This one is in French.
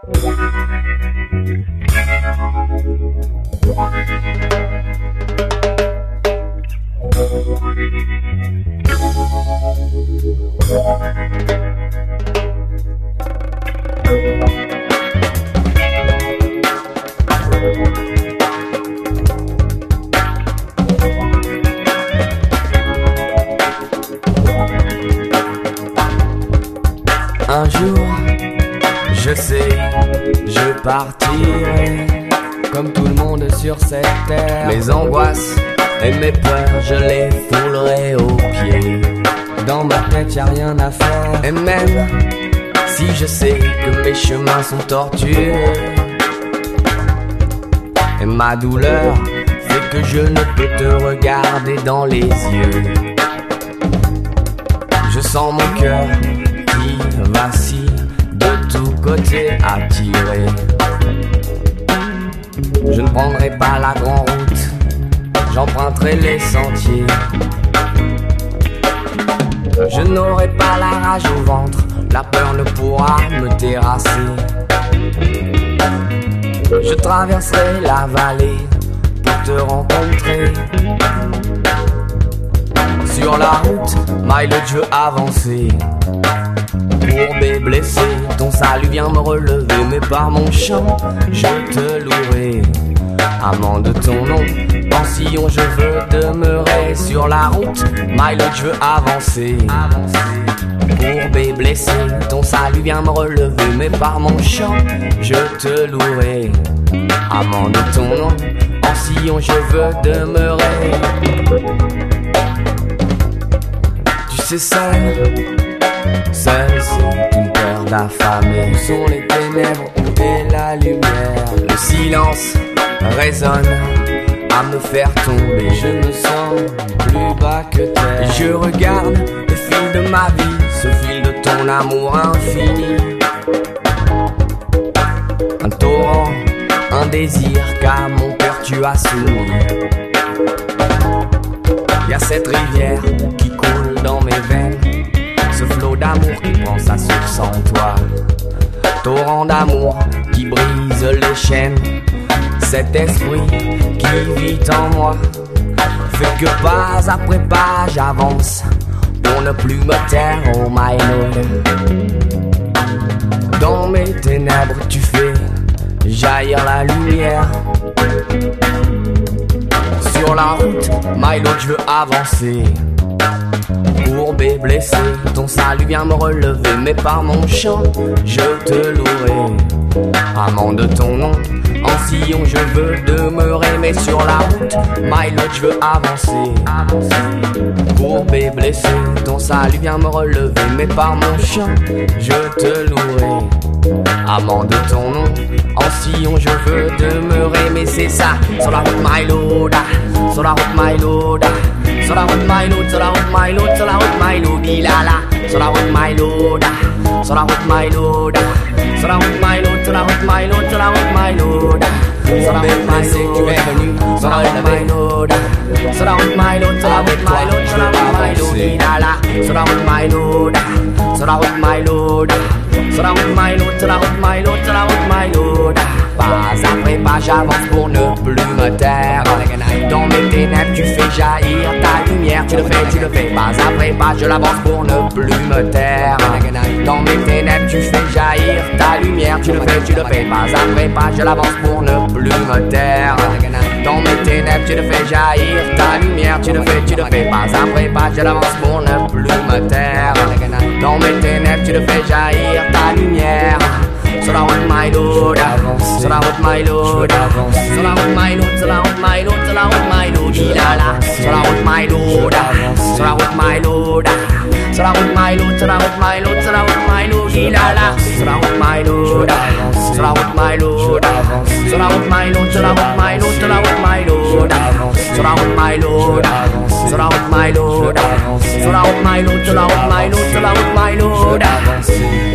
Un jour, je sais, je partirai comme tout le monde sur cette terre. Mes angoisses et mes peurs, je les foulerai aux pieds. Dans ma tête y'a rien à faire. Et même si je sais que mes chemins sont tortueux, et ma douleur fait que je ne peux te regarder dans les yeux. Je sens mon cœur qui vacille, de tous côtés attiré. Je ne prendrai pas la grande route, j'emprunterai les sentiers. Je n'aurai pas la rage au ventre, la peur ne pourra me terrasser. Je traverserai la vallée pour te rencontrer. Sur la route, Milo, je veux avancer. Courbé, blessé, ton salut vient me relever. Mais par mon chant, je te louerai. Amant de ton nom, en sillon je veux demeurer. Sur la route, Milo, je veux avancer. Courbé, blessé, ton salut vient me relever. Mais par mon chant, je te louerai. Amant de ton nom, en sillon je veux demeurer. Tu sais seul, c'est une peur d'affamé. Où sont les ténèbres, où est la lumière? Le silence résonne à me faire tomber. Je me sens plus bas que terre. Et je regarde le fil de ma vie, ce fil de ton amour infini. Un torrent, un désir qu'à mon cœur tu as soumis. Y'a cette rivière qui coule dans mes veines, ce flot d'amour qui prend sa source en toi. Torrent d'amour qui brise les chaînes, cet esprit qui vit en moi fait que pas après pas j'avance pour ne plus me taire, oh my lord. Dans mes ténèbres tu fais jaillir la lumière. Sur la route, Milo, je veux avancer. Courbé, blessé, ton salut vient me relever. Mais par mon chant, je te louerai. Amant de ton nom, en sillon je veux demeurer. Mais sur la route, Milo, je veux avancer. Courbé, blessé, ton salut vient me relever. Mais par mon chant, je te louerai. Amant de ton nom, en sillon je veux demeurer. Mais c'est ça, sur la route Milo, sur la route Milo, sur la route Milo, sur la route Milo, sur la route Milo, dilala. Sur la route Milo, sur la route Milo, sur la route Milo, sur la route Milo, sur la route Milo, sur la route Milo, tu es venu, sur la route Milo, sur la route Milo, sur la route Milo, sur la route Milo, dilala. Sur la route Milo, sur la route Milo, sur la route Milo, sur la route Milo, sur la route Milo. Pas après pas j'avance pour ne plus me taire. Dans mes ténèbres tu fais jaillir ta lumière. Tu le fais, pas après pas je l'avance pour ne plus me taire. Dans mes ténèbres tu fais jaillir ta lumière. Tu le fais, pas après pas je l'avance pour ne plus me taire. Dans mes ténèbres tu le fais jaillir ta lumière. Tu le fais, pas après pas je l'avance pour ne plus me taire. Dans mes ténèbres tu le fais jaillir ta lumière. Sur la route Milo, sur la route Milo, sur la route Milo, sur la route Milo, sur la route Milo, dilala. Sur la route Milo, sur la route Milo, sur la route Milo, sur la route Milo, sur la route Milo, dilala. Sur la route Milo, sur la route Milo, sur la route Milo, sur la route Milo, sur la route Milo, sur la route Milo, sur la route Milo, sur la route Milo, sur la route Milo, sur la route Milo.